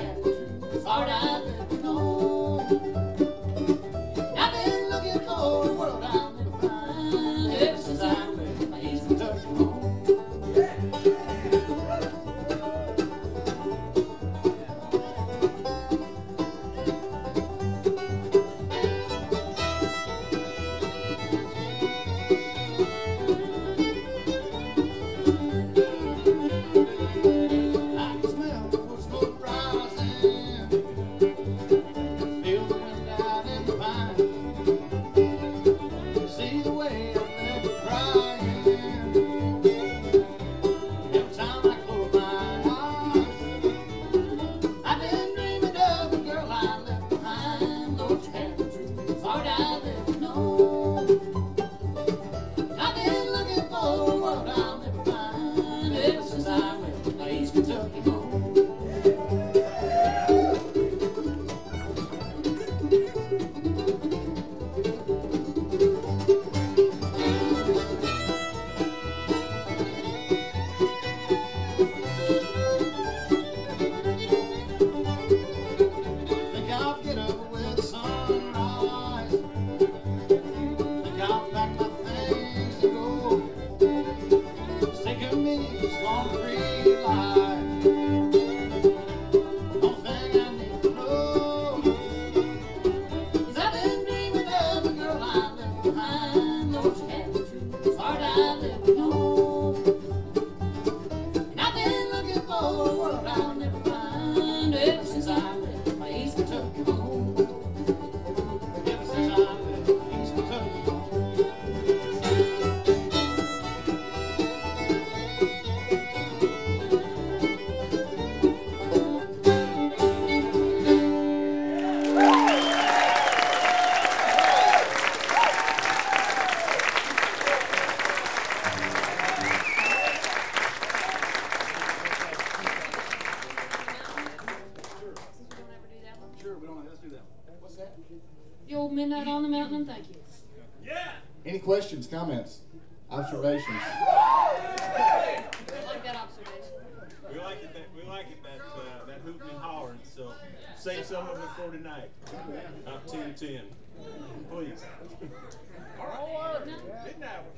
have the truth. Heart I'll never know. I've been looking for a world I'll never find ever since I left my East Kentucky home. Any questions, comments, observations? I like that observation. We like it that hooting and hollering. So save some of it for tonight. About 10-10, please.